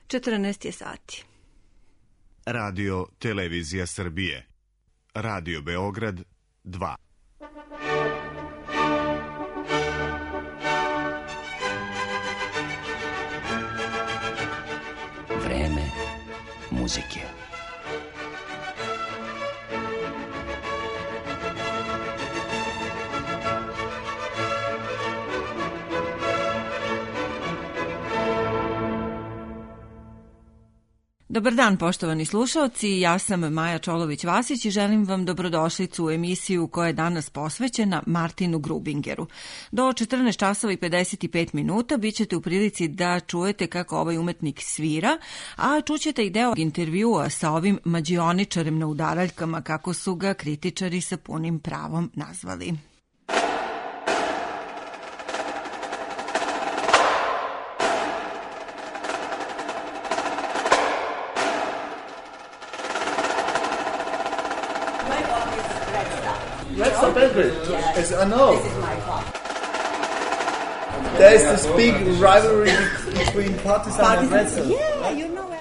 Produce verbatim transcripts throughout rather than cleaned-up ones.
četrnaest je sati. Radio Televizija Srbije. Radio Beograd dva. Vreme muzike. Dobar dan, poštovani slušalci, ja sam Maja Čolović-Vasić i želim vam dobrodošlicu u emisiju koja je danas posvećena Martinu Grubingeru. Do četrnaest časova i pedeset pet minuta bit ćete u prilici da čujete kako ovaj umetnik svira, a čućete i deo intervjua sa ovim mađioničarem na udaraljkama, kako su ga kritičari sa punim pravom nazvali. Let's stop Belgrade. Yes. I know. This is my club. There is this big rivalry between Partizan, Partizan. and Red Star. Yeah, you know everything.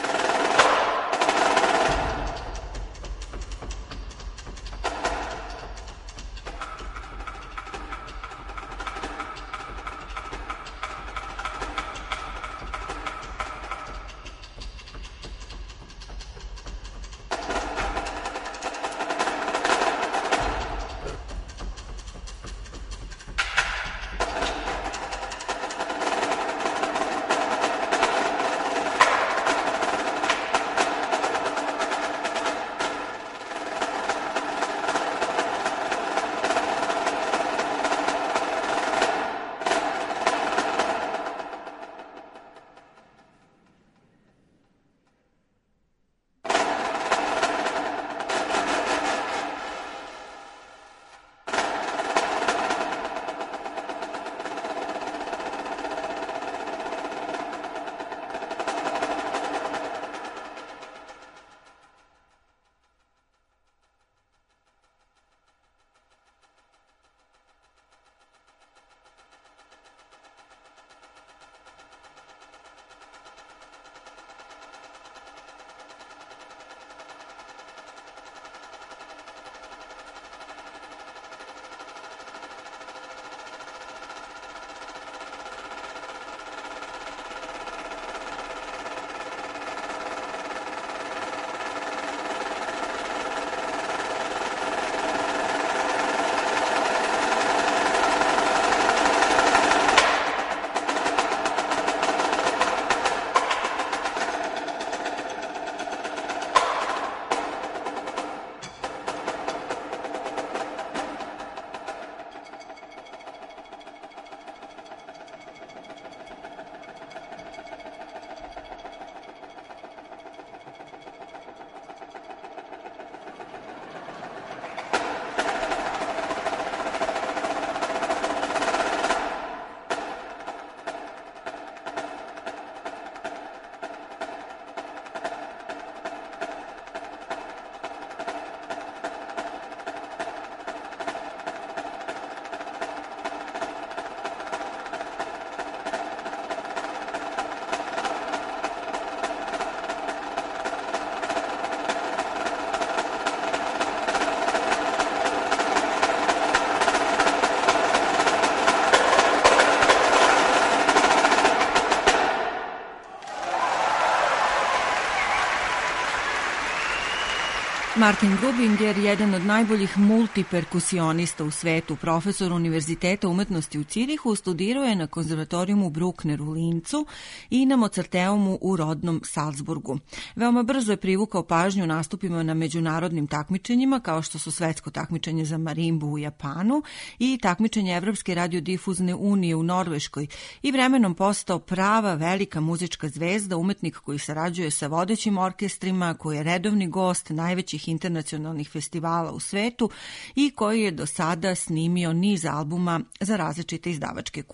Martin Grubinger, jedan od najboljih multiperkusionista u svetu, profesor Univerziteta umetnosti u Cirihu, studirao je na konzervatorijumu Bruckner u Lincu i na Mozarteumu u rodnom Salzburgu. Veoma brzo je privukao pažnju nastupima na međunarodnim takmičenjima, kao što su svetsko takmičenje za marimbu u Japanu i takmičenje Evropske radiodifuzne unije u Norveškoj, i vremenom postao prava velika muzička zvezda, umetnik koji sarađuje sa vodećim orkestrima, koji je redovni gost najvećih internacionalnih festivala u svetu i koji je do sada snimio niz albuma za različite izdavačke kuće.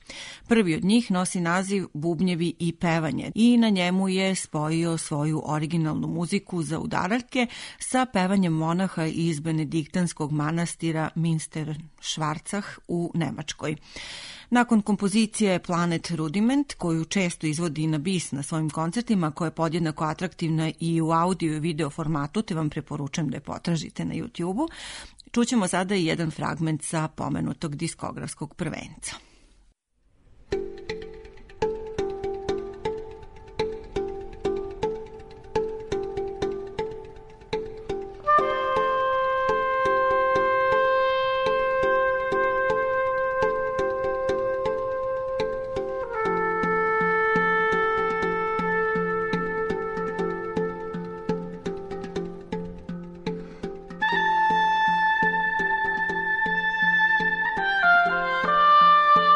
Prvi od njih nosi naziv Bubnjevi i pevanje i na njemu je spojio svoju originalnu muziku za udaraljke sa pevanjem monaha iz benediktanskog manastira Minster Schwarzach u Nemačkoj. Nakon kompozicije Planet Rudiment, koju često izvodi na bis na svojim koncertima, koja je podjednako atraktivna i u audio i video formatu, te vam preporučujem da je potražite na YouTube-u, čućemo sada i jedan fragment sa pomenutog diskografskog prvenca. Thank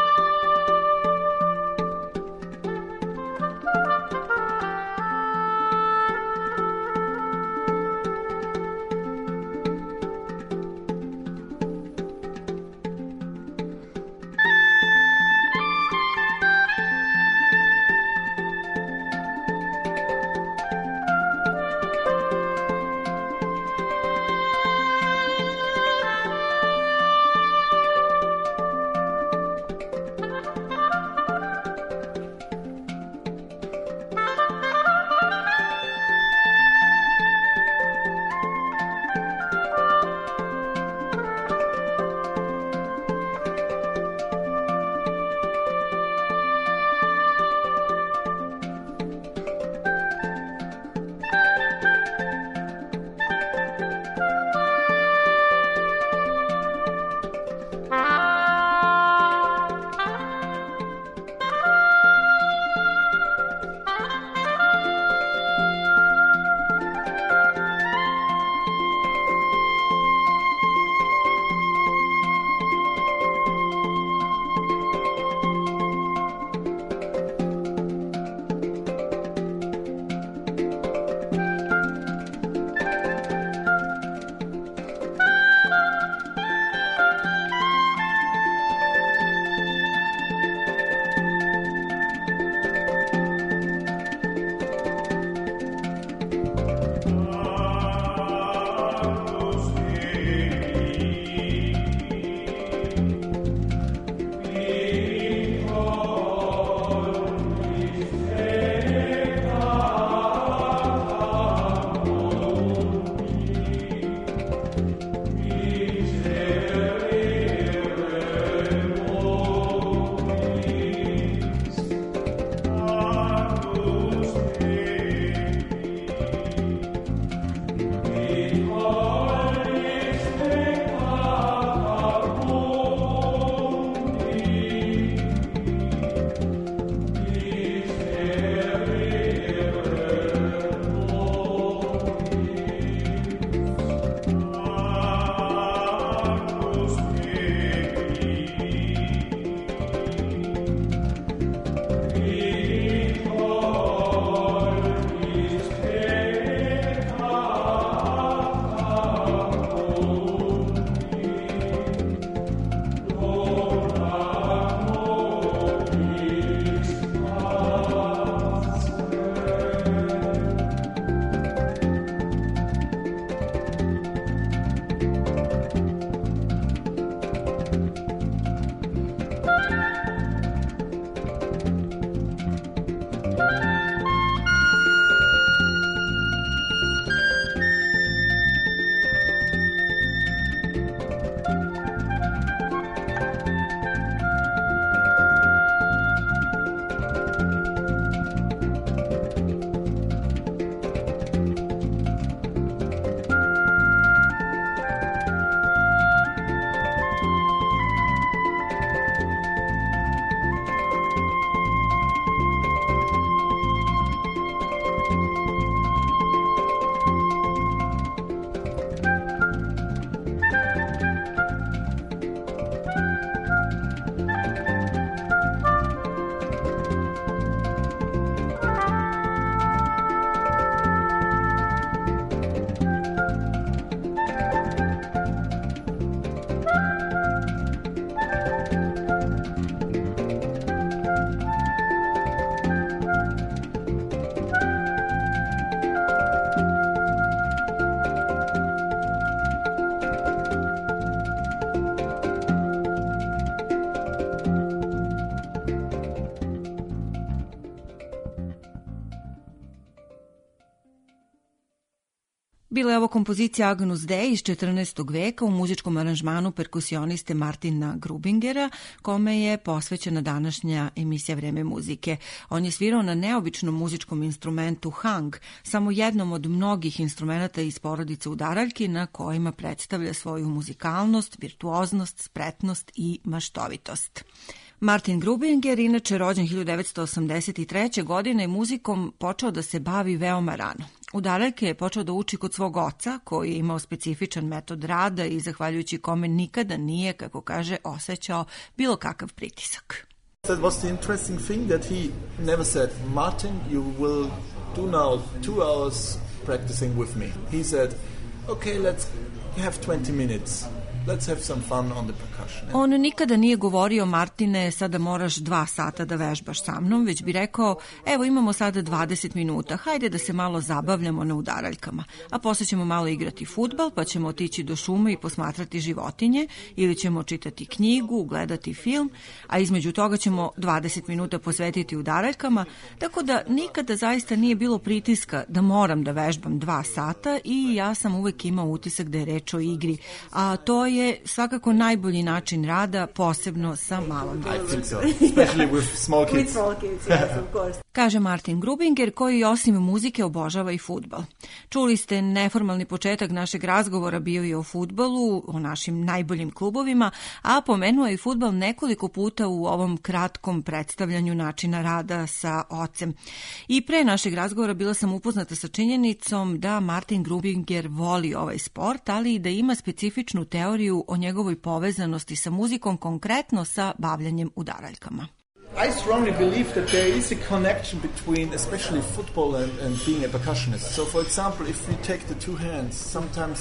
Bila je ovo kompozicija Agnus Dei iz četrnaestog veka u muzičkom aranžmanu perkusioniste Martina Grubingera, kome je posvećena današnja emisija Vreme muzike. On je svirao na neobičnom muzičkom instrumentu hang, samo jednom od mnogih instrumenta iz porodice udaraljki na kojima predstavlja svoju muzikalnost, virtuoznost, spretnost i maštovitost. Martin Grubinger, inače rođen hiljadu devetsto osamdeset treće. godine, muzikom počeo da se bavi veoma rano. Udaraljke je počeo da uči kod svog oca, koji je imao specifičan metod rada i zahvaljujući kome nikada nije, kako kaže, osjećao bilo kakav pritisak. That was the interesting thing that he never said, Martin, you will do now two hours practicing with me. He said, okay, let's have twenty minutes. Let's have some fun on the percussion. On nikada nije govorio, Martine, sada moraš dva sata da vežbaš sa mnom, već bi rekao, evo imamo sada dvadeset minuta, hajde da se malo zabavljamo na udaraljkama, a posle ćemo malo igrati fudbal, pa ćemo otići do šume i posmatrati životinje, ili ćemo čitati knjigu, gledati film, a između toga ćemo dvadeset minuta posvetiti udaraljkama, tako da nikada zaista nije bilo pritiska da moram da vežbam dva sata i ja sam uvek imao utisak da je reč o igri, a to je svakako najbolji način rada, posebno sa malom decom. I think so, especially with small kids. With small kids, yes, of course. Kaže Martin Grubinger, koji osim muzike obožava i fudbal. Čuli ste neformalni početak našeg razgovora, bio je o fudbalu, o našim najboljim klubovima, a pomenuo je i fudbal nekoliko puta u ovom kratkom predstavljanju načina rada sa ocem. I pre našeg razgovora bila sam upoznata sa činjenicom da Martin Grubinger voli ovaj sport, ali i da ima specifičnu teoriju o njegovoj povezanosti sa muzikom, konkretno sa bavljanjem udaraljkama. I strongly believe that there is a connection between especially football and, and being a percussionist. So for example, if we take the two hands, sometimes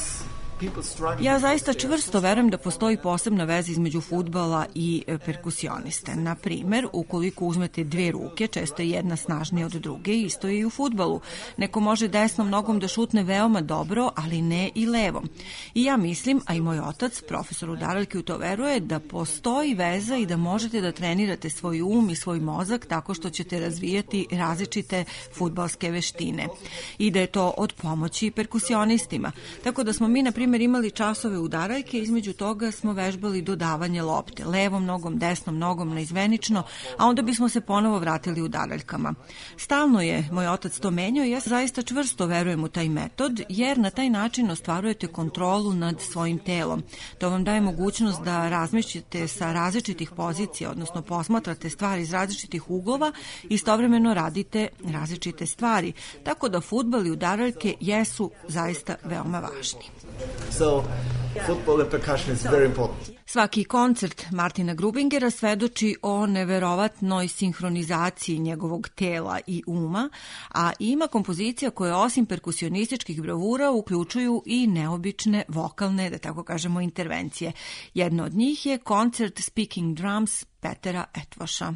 Ja zaista čvrsto verujem da postoji posebna veza između fudbala i perkusioniste. Na primer, ukoliko uzmete dve ruke, često je jedna snažnija od druge, isto je i u fudbalu. Neko može desnom nogom da šutne veoma dobro, ali ne i levom. I ja mislim, a i moj otac, profesor udaraljke, u to veruje, da postoji veza i da možete da trenirate svoj um i svoj mozak tako što ćete razvijati različite fudbalske veštine. I da je to od pomoći perkusionistima. Tako da smo mi, na primjer, imali časove udaraljke, između toga smo vežbali dodavanje lopte, levom nogom, desnom nogom, naizmenično, a onda bismo se ponovo vratili udaraljkama. Stalno je moj otac to menjao i ja zaista čvrsto verujem u taj metod, jer na taj način ostvarujete kontrolu nad svojim telom. To vam daje mogućnost da razmišljate sa različitih pozicija, odnosno posmatrate stvari iz različitih uglova i istovremeno radite različite stvari. Tako da fudbal i udaraljke jesu zaista veoma važni. So, football and percussion is very important. Svaki koncert Martina Grubingera svedoči o neverovatnoj sinhronizaciji njegovog tela i uma, a ima kompozicija koje osim perkusionističkih bravura uključuju i neobične vokalne, da tako kažemo, intervencije. Jedna od njih je koncert Speaking Drums Petera Etvoša.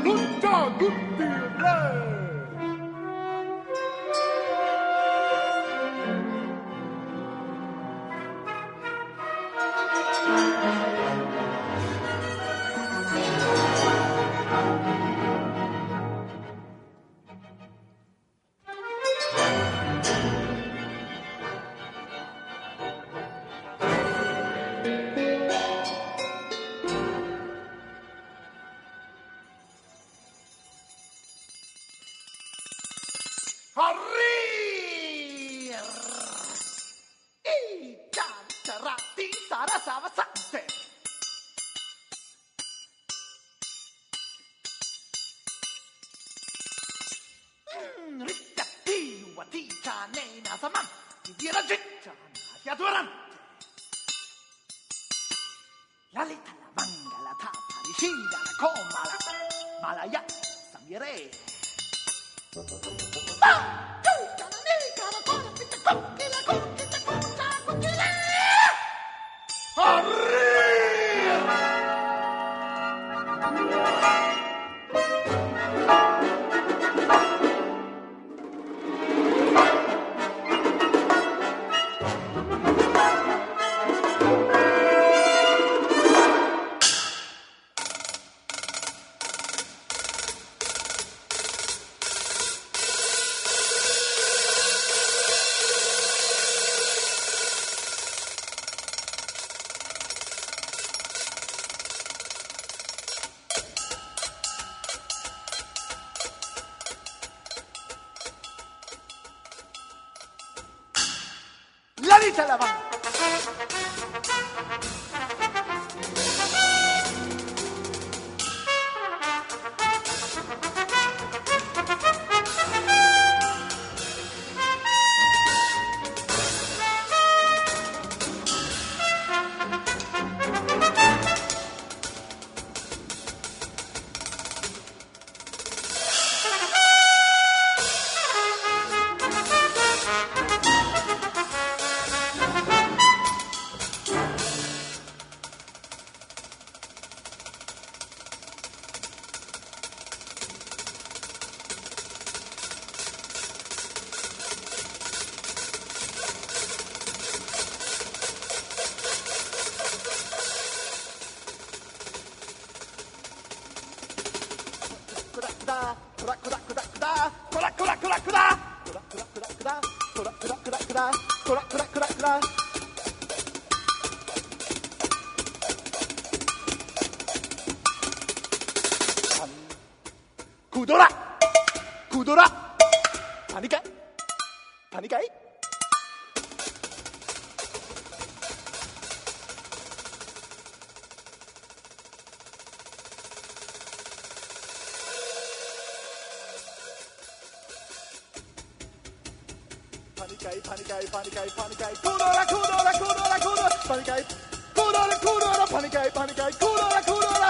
non già guttirle. La lavanda. Kudora! Kudora! Panikai? Panikai? Panikai, panikai, panikai, panikai, kudora, kudora, kudora, kudora, panikai, kudora, kudora, panikai, panikai, kudora, kudora.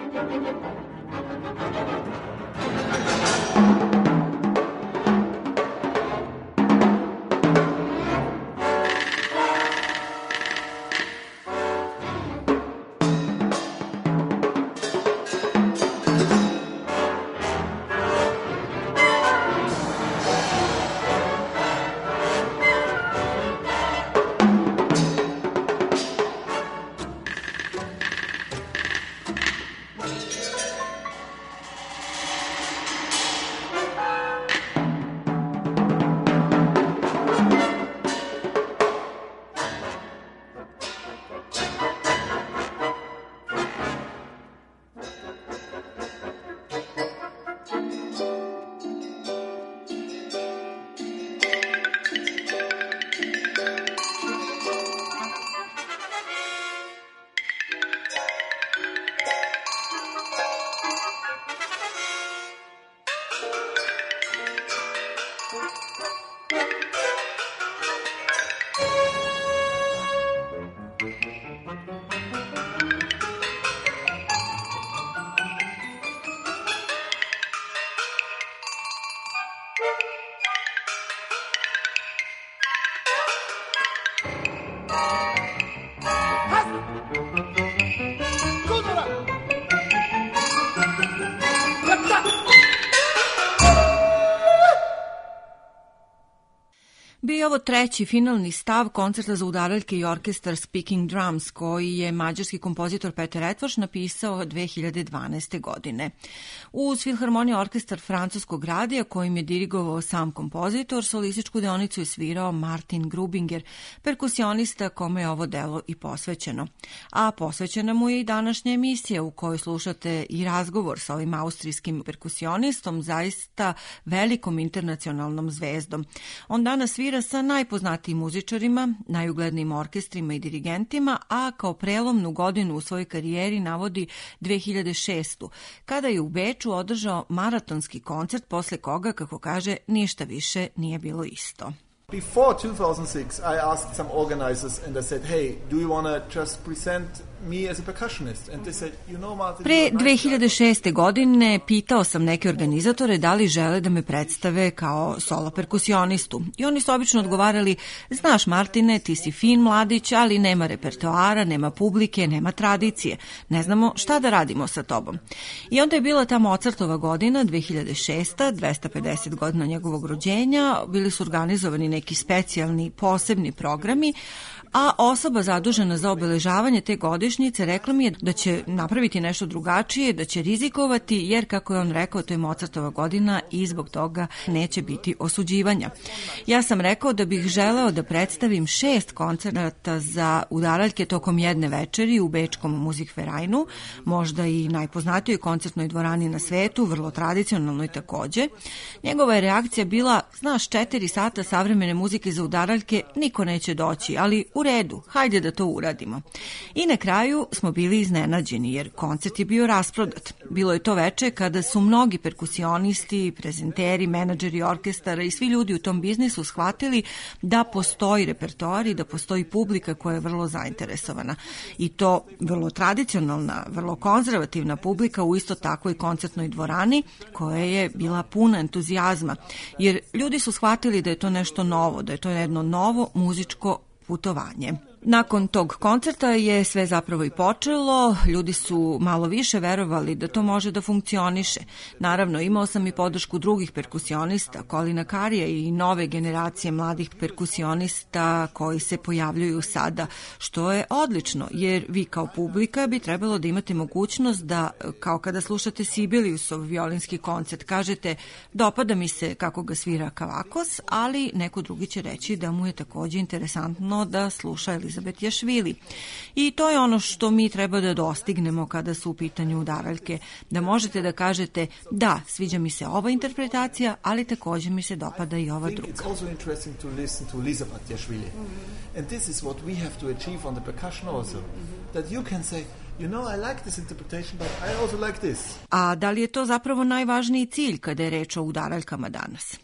Bio je ovo treći finalni stav koncerta za udaraljke i orkestar Speaking Drums, koji je mađarski kompozitor Peter Etvoš napisao dve hiljade dvanaeste. godine. Uz Filharmonija orkestar francuskog radija, kojim je dirigovao sam kompozitor, solističku deonicu je svirao Martin Grubinger, perkusionista kome je ovo delo i posvećeno. A posvećena mu je i današnja emisija u kojoj slušate i razgovor sa ovim austrijskim perkusionistom, zaista velikom internacionalnom zvezdom. On danas svira sa najpoznatijim muzičarima, najuglednijim orkestrima i dirigentima, a kao prelomnu godinu u svojoj karijeri navodi dve hiljade šestu. kada je u Beču održao maratonski koncert, posle koga, kako kaže, ništa više nije bilo isto. Before two thousand six, I asked some organizers and I said, hey, do you want to just present me as a percussionist? And they said, you know, Martin, Pre dve hiljade šeste. godine pitao sam neke organizatore da li žele da me predstave kao solo perkusionistu. I oni su obično odgovarali, znaš Martine, ti si fin mladić, ali nema repertoara, nema publike, nema tradicije. Ne znamo šta da radimo sa tobom. I onda je bila ta Mozartova godina, dve hiljade šesta. dvesta pedeset godina njegovog rođenja, bili su organizovani neki specijalni posebni programi, a osoba zadužena za obeležavanje te godišnjice rekla mi je da će napraviti nešto drugačije, da će rizikovati, jer kako je on rekao, to je Mozartova godina i zbog toga neće biti osuđivanja. Ja sam rekao da bih želeo da predstavim šest koncerta za udaraljke tokom jedne večeri u bečkom Musikvereinu, možda i najpoznatijoj koncertnoj dvorani na svetu, vrlo tradicionalnoj takođe. Njegova je reakcija bila, znaš, četiri sata savremene muzike za udaraljke niko neće doći, ali u redu, hajde da to uradimo. I na kraju smo bili iznenađeni, jer koncert je bio rasprodat. Bilo je to veče kada su mnogi perkusionisti, prezenteri, menadžeri orkestara i svi ljudi u tom biznisu shvatili da postoji repertoar i da postoji publika koja je vrlo zainteresovana. I to vrlo tradicionalna, vrlo konzervativna publika u isto takvoj koncertnoj dvorani koja je bila puna entuzijazma. Jer ljudi su shvatili da je to nešto novo, da je to jedno novo muzičko putovanje. Nakon tog koncerta je sve zapravo i počelo, ljudi su malo više verovali da to može da funkcioniše. Naravno, imao sam i podršku drugih perkusionista, Colina Carrija i nove generacije mladih perkusionista koji se pojavljuju sada, što je odlično, jer vi kao publika bi trebalo da imate mogućnost da, kao kada slušate Sibeliusov violinski koncert, kažete dopada mi se kako ga svira Kavakos, ali neko drugi će reći da mu je takođe interesantno da sluša Elizabet Jašvili. I to je ono što mi treba da dostignemo kada su u pitanju udaraljke, da možete da kažete da, sviđa mi se ova interpretacija, ali takođe mi se dopada i ova druga. It's also interesting to listen to Elizabet Jašvili. And this is what we have to achieve on the percussion also. That you can say, you know, I like this interpretation, but I also like this. A da li je to zapravo najvažniji cilj kada je reč o udaraljkama danas?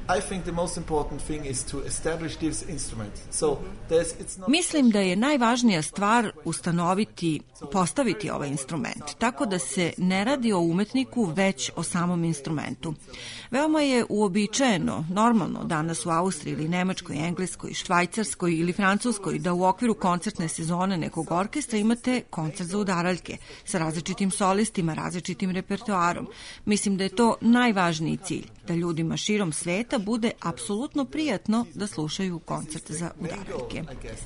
I think the most important thing is to establish this instrument. So there's, it's not... Mislim da je najvažnija stvar ustanoviti, postaviti ovaj instrument, tako da se ne radi o umetniku, već o samom instrumentu. Veoma je uobičajeno, normalno danas u Austriji ili Nemačkoj, Engleskoj, Švajcarskoj ili Francuskoj da u okviru koncertne sezone nekog orkestra imate koncert za udaraljke sa različitim solistima, različitim repertoarom. Mislim da je to najvažniji cilj, da ljudima širom sveta bude apsolutno prijatno da slušaju koncert za udaraljke.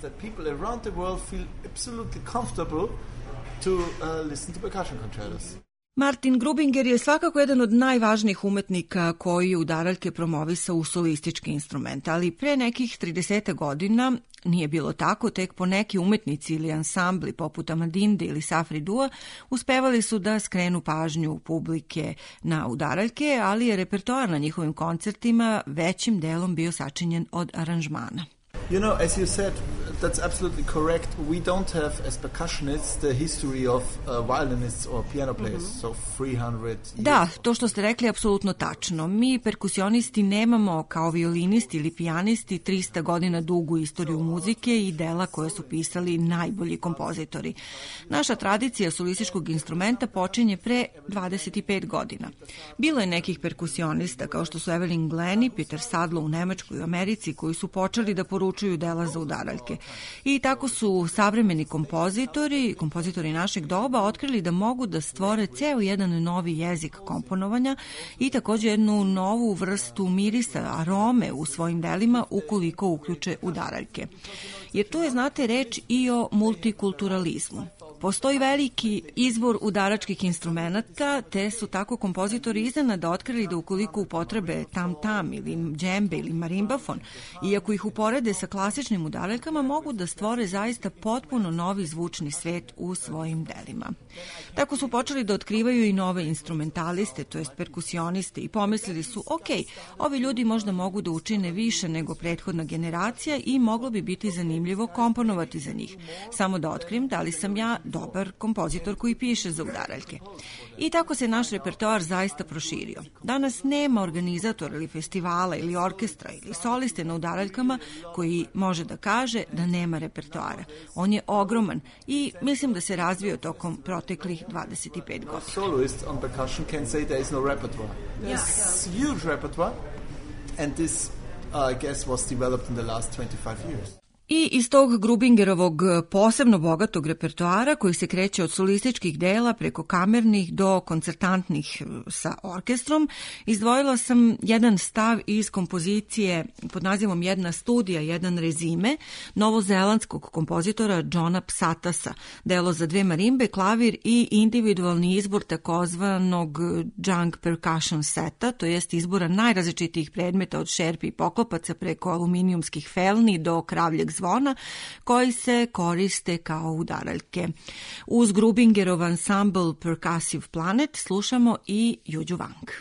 Martin Grubinger je svakako jedan od najvažnijih umetnika koji je udaraljke promovisao u solistički instrument, ali pre nekih trideset godina nije bilo tako, tek po neki umetnici ili ansambli poput Amadinde ili Safri Dua uspevali su da skrenu pažnju publike na udaraljke, ali je repertoar na njihovim koncertima većim delom bio sačinjen od aranžmana. You know, as you said, that's absolutely correct. We don't have, as percussionists, the history of uh, violinists or piano players, mm-hmm. so three hundred years. Da, to što ste rekli je apsolutno tačno. Mi, perkusionisti, nemamo kao violinisti ili pijanisti trista godina dugu istoriju muzike i dela koje su pisali najbolji kompozitori. Naša tradicija solističkog instrumenta počinje pre dvadeset pet godina. Bilo je nekih perkusionista, kao što su Evelyn Glenn i Peter Sadlo u Nemačkoj i Americi, koji su počeli da poručuju dela za udaraljke. I tako su savremeni kompozitori, kompozitori našeg doba, otkrili da mogu da stvore ceo jedan novi jezik komponovanja i takođe jednu novu vrstu mirisa, arome u svojim delima ukoliko uključe udaraljke. Jer tu je, znate, reč i o multikulturalizmu. Postoji veliki izbor udaračkih instrumenta, te su tako kompozitori iznenada otkrili da ukoliko upotrebe tam-tam ili džembe ili marimbafon, iako ih uporede sa klasičnim udaraljkama, mogu da stvore zaista potpuno novi zvučni svet u svojim delima. Tako su počeli da otkrivaju i nove instrumentaliste, to jest perkusioniste, i pomislili su, ok, ovi ljudi možda mogu da učine više nego prethodna generacija i moglo bi biti zanimljivo komponovati za njih. Samo da otkrijem da li sam ja dobar kompozitor koji piše za udaraljke. I tako se naš repertoar zaista proširio. Danas nema organizatora ili festivala ili orkestra ili soliste na udaraljkama koji može da kaže da nema repertoara. On je ogroman i mislim da se razvio tokom proteklih dvadeset pet godina. Soloist on percussion can say there is no repertoire. There's huge repertoire and this uh, I guess was developed in the last twenty-five years. I iz tog Grubingerovog posebno bogatog repertoara koji se kreće od solističkih dela preko kamernih do koncertantnih sa orkestrom, izdvojila sam jedan stav iz kompozicije pod nazivom Jedna studija, jedan rezime novozelandskog kompozitora Johna Psatasa, delo za dve marimbe, klavir i individualni izbor takozvanog junk percussion seta, to jest izbora najrazličitijih predmeta od šerpi i poklopaca preko aluminijumskih felni do kravljeg zvona koji se koriste kao udaraljke. Uz Grubingerov ansambl Percussive Planet slušamo i Juju Wang.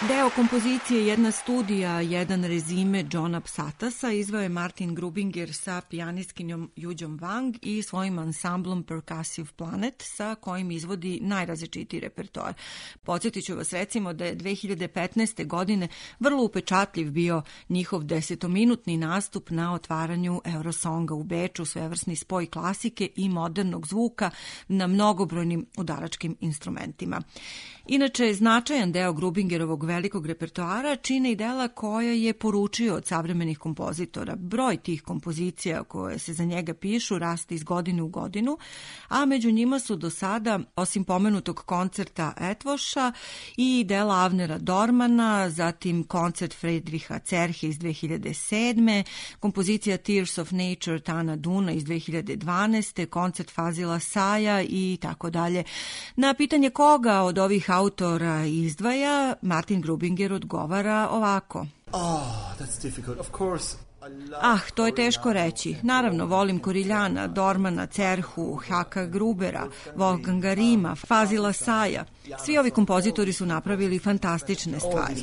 Deo kompozicije Jedna studija, jedan rezime Johna Psatasa izveo je Martin Grubinger sa pijanistkinjom Juđom Wang i svojim ansamblom Percussive Planet sa kojim izvodi najrazličitiji repertoar. Podsjetit ću vas recimo da je dve hiljade petnaeste. godine vrlo upečatljiv bio njihov desetominutni nastup na otvaranju Eurosonga u Beču, svevrsni spoj klasike i modernog zvuka na mnogobrojnim udaračkim instrumentima. Inače, značajan deo Grubingerovog velikog repertoara čine i dela koja je poručio od savremenih kompozitora. Broj tih kompozicija koje se za njega pišu raste iz godine u godinu, a među njima su do sada, osim pomenutog koncerta Etvoša, i dela Avnera Dormana, zatim koncert Friedricha Cerhe iz dve hiljade sedme. kompozicija Tears of Nature Tana Duna iz dve hiljade dvanaeste. koncert Fazila Saja i tako dalje. Na pitanje koga od ovih autora izdvaja, Martin Grubinger odgovara ovako. Oh, that's difficult. Of course, Ah, to je teško reći. Naravno, volim Koriljana, Dormana, Cerhu, Haka Grubera, Wolfganga Rima, Fazila Saja. Svi ovi kompozitori su napravili fantastične stvari.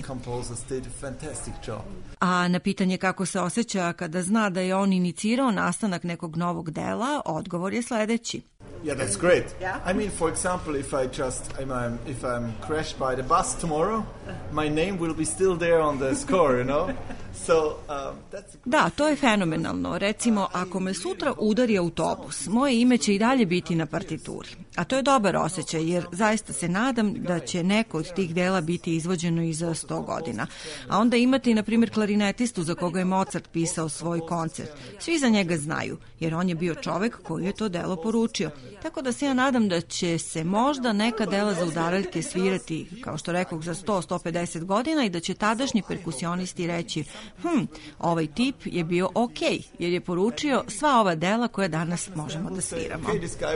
A na pitanje kako se osjeća kada zna da je on inicirao nastanak nekog novog dela, odgovor je sledeći. Yeah, that's great. Yeah? I mean, for example, if I just, if I'm, if I'm crashed by the bus tomorrow, my name will be still there on the score, you know? So, um, that's... Da, to je fenomenalno. Recimo, ako me sutra udari autobus, moje ime će i dalje biti na partituri. A to je dobar osjećaj, jer zaista se nadam da će neko od tih dela biti izvođeno i za sto godina. A onda imate i, na primjer, klarinetistu za koga je Mozart pisao svoj koncert. Svi za njega znaju, jer on je bio čovek koji je to delo poručio. Tako da se ja nadam da će se možda neka dela za udaraljke svirati, kao što rekao, za sto do sto pedeset godina i da će tadašnji perkusionisti reći, hm, ovaj tip je bio okej, jer je poručio sva ova dela koja danas možemo da sviramo.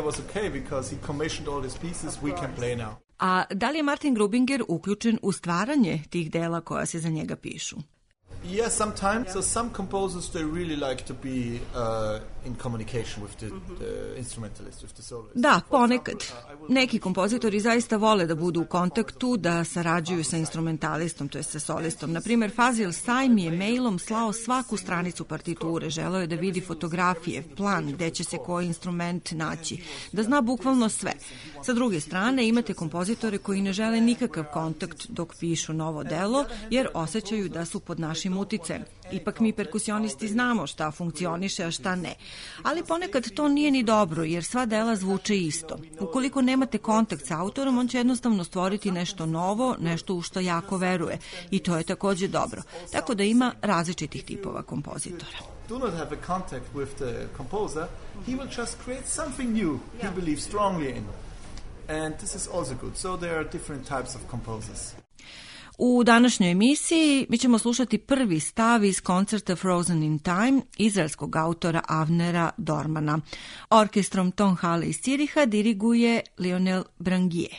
A da li je Martin Grubinger uključen u stvaranje tih dela koja se za njega pišu? Yeah, sometimes. So some composers, they really like to be uh, in communication with the, the instrumentalist, with the soloist. Da, ponekad. Neki kompozitori zaista vole da budu u kontaktu, da sarađuju sa instrumentalistom, to je sa solistom. Naprimer, Fazil Say mi je mailom slao svaku stranicu partiture, želeo je da vidi fotografije, plan, gde će se koji instrument naći, da zna bukvalno sve. Sa druge strane, imate kompozitore koji ne žele nikakav kontakt dok pišu novo delo, jer osjećaju da su pod našim uticajem. Ipak mi perkusionisti znamo šta funkcioniše, a šta ne. Ali ponekad to nije ni dobro, jer sva dela zvuče isto. Ukoliko nemate kontakt sa autorom, on će jednostavno stvoriti nešto novo, nešto u što jako veruje. I to je takođe dobro. Tako da ima različitih tipova kompozitora. Do not have a contact with the composer, he will just create something new he believes strongly in. And this is also good. So there are different types of composers. U današnjoj emisiji mi ćemo slušati prvi stav iz koncerta Frozen in Time izraelskog autora Avnera Dormana. Orkestrom Tonhalle iz Ciriha diriguje Lionel Branguier.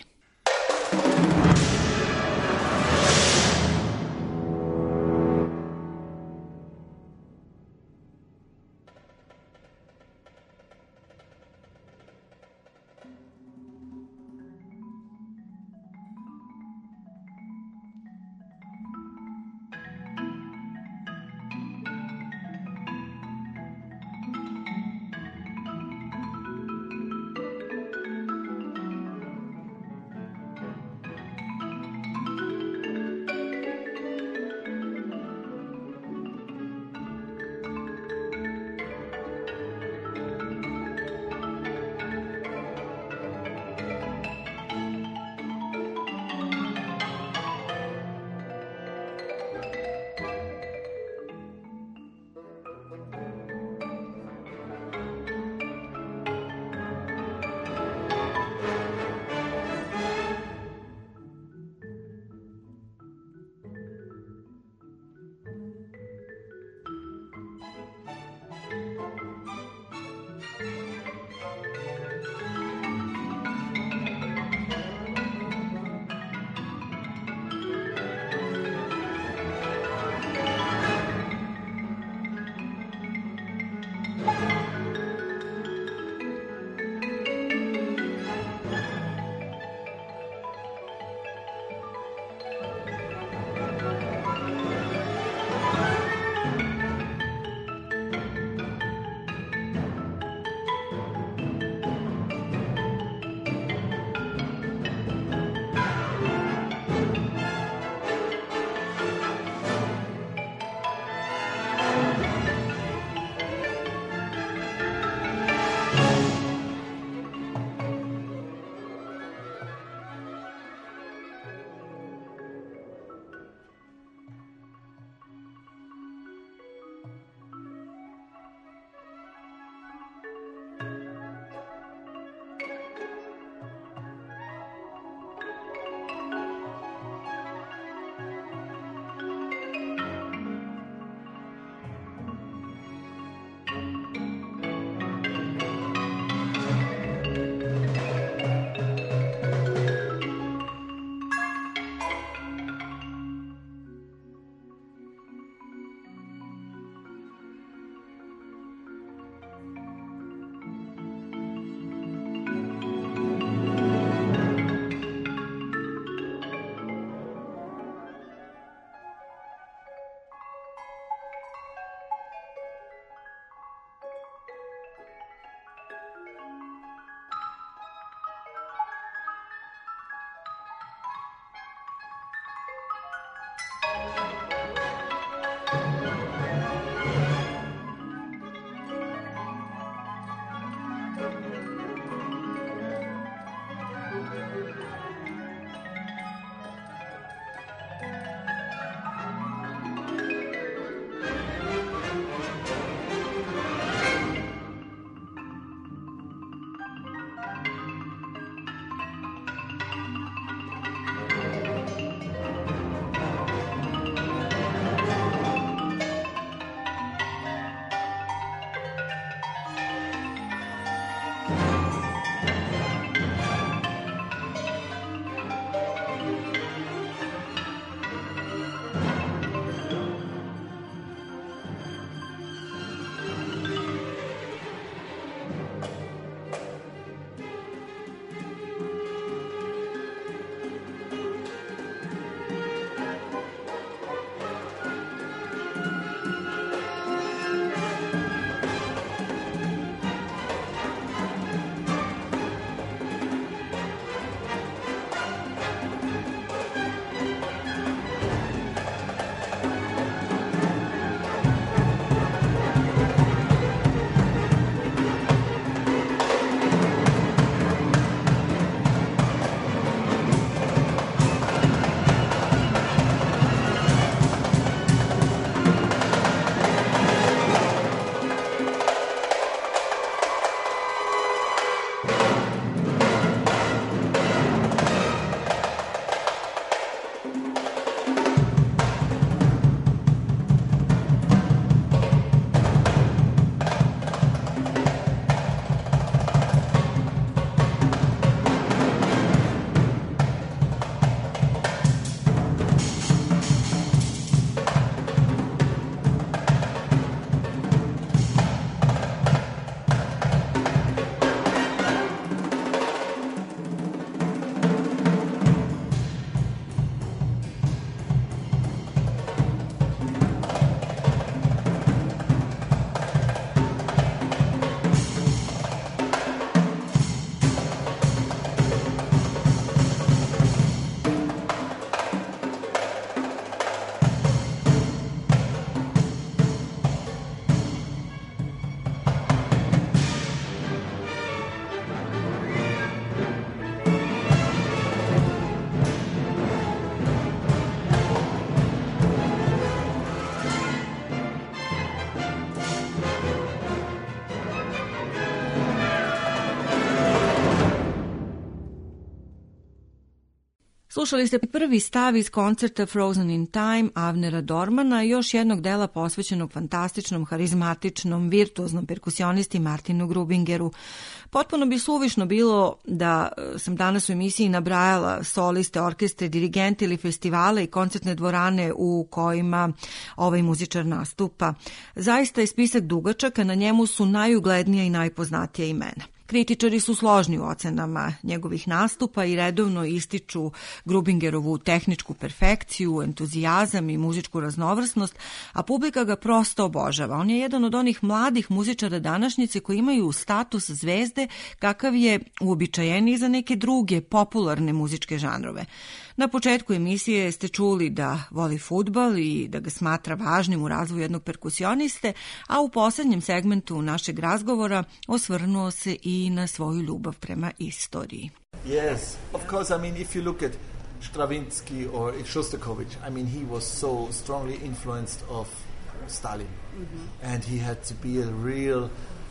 Slušali ste prvi stav iz koncerta Frozen in Time Avnera Dormana i još jednog dela posvećenog fantastičnom, harizmatičnom, virtuoznom perkusionisti Martinu Grubingeru. Potpuno bi suvišno bilo da sam danas u emisiji nabrajala soliste, orkestre, dirigente ili festivale i koncertne dvorane u kojima ovaj muzičar nastupa. Zaista je spisak dugačak, a na njemu su najuglednija i najpoznatija imena. Kritičari su složni u ocenama njegovih nastupa i redovno ističu Grubingerovu tehničku perfekciju, entuzijazam i muzičku raznovrsnost, a publika ga prosto obožava. On je jedan od onih mladih muzičara današnjice koji imaju status zvezde kakav je uobičajeniji za neke druge popularne muzičke žanrove. Na početku emisije ste čuli da voli fudbal i da ga smatra važnim u razvoju jednog perkusioniste, a u poslednjem segmentu našeg razgovora osvrnuo se i na svoju ljubav prema istoriji. Yes, of course. I mean, if you look at Stravinsky or Shostakovich, I mean, he was so strongly influenced of Stalin, mm-hmm. and he had to be a real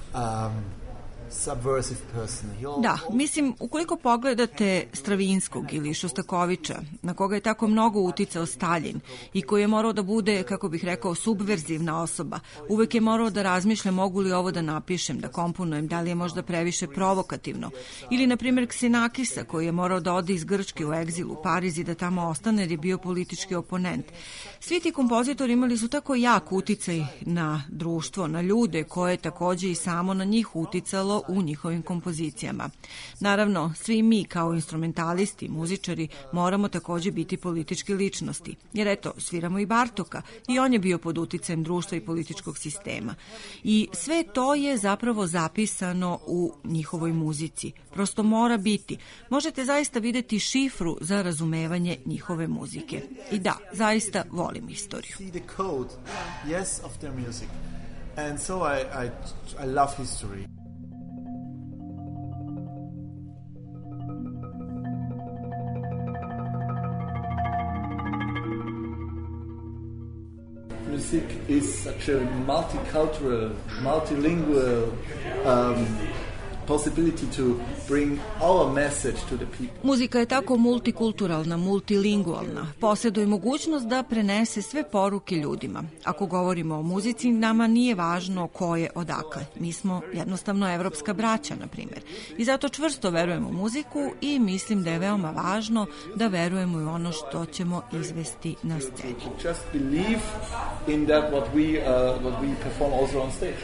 um, subversive person. Da, mislim, ukoliko pogledate Stravinskog ili Šostakovića, na koga je tako mnogo uticao Stalin i koji je morao da bude, kako bih rekao, subverzivna osoba, uvek je morao da razmišlja mogu li ovo da napišem, da komponujem, da li je možda previše provokativno. Ili, na primjer, Ksenakisa, koji je morao da ode iz Grčke u egzil u Pariz i da tamo ostane jer je bio politički oponent. Svi ti kompozitori imali su tako jak uticaj na društvo, na ljude koje je takođe i samo na njih uticalo u njihovim kompozicijama. Naravno, svi mi kao instrumentalisti, muzičari, moramo takođe biti političke ličnosti. Jer eto, sviramo i Bartoka i on je bio pod uticajem društva i političkog sistema. I sve to je zapravo zapisano u njihovoj muzici. Prosto mora biti. Možete zaista videti šifru za razumevanje njihove muzike. I da, zaista volim istoriju. Yes, of their music. And so I, I, I love history. Music is such a multicultural, multilingual um, possibility to bring our message to the people. Muzika je tako multikulturalna, multilingualna. Posjeduje mogućnost da prenese sve poruke ljudima. Ako govorimo o muzici, nama nije važno ko je odakle. Mi smo jednostavno evropska braća, na primjer. I zato čvrsto verujemo u muziku i mislim da je veoma važno da verujemo i ono što ćemo izvesti na sceni. Just believe in that what we uh, what we perform also on stage.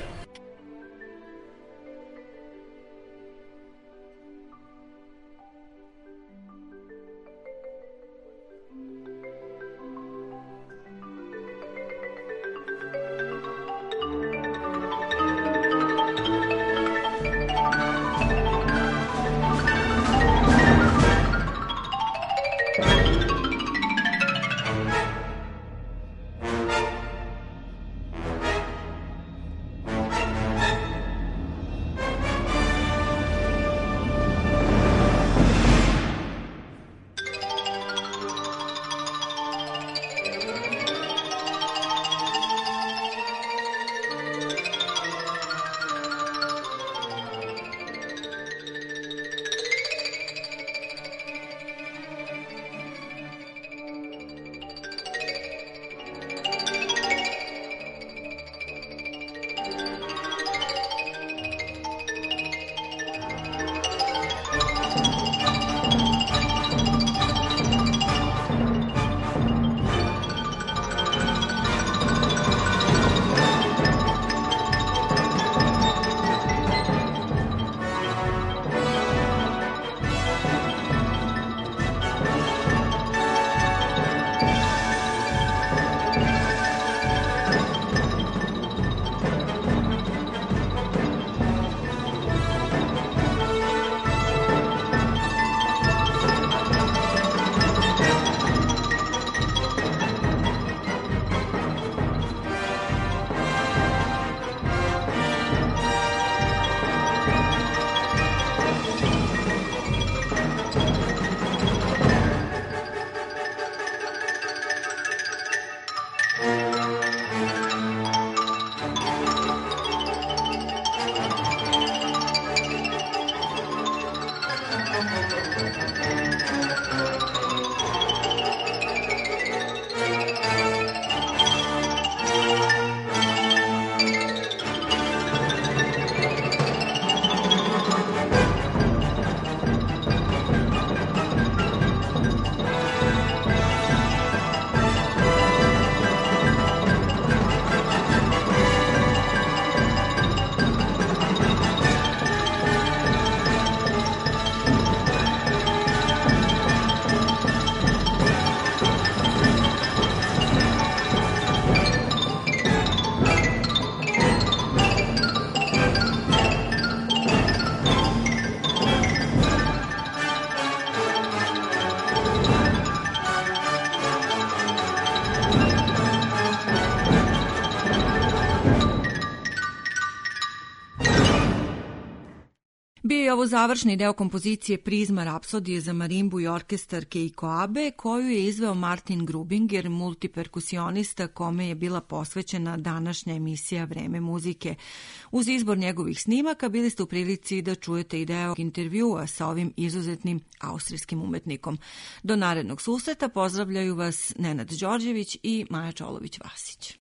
je ovo završni deo kompozicije Prizma rapsodije za marimbu i orkestar Keiko Abe, koju je izveo Martin Grubinger, multiperkusionista kome je bila posvećena današnja emisija Vreme muzike. Uz izbor njegovih snimaka bili ste u prilici da čujete i deo intervjua sa ovim izuzetnim austrijskim umetnikom. Do narednog susreta pozdravljaju vas Nenad Đorđević i Maja Čolović-Vasić.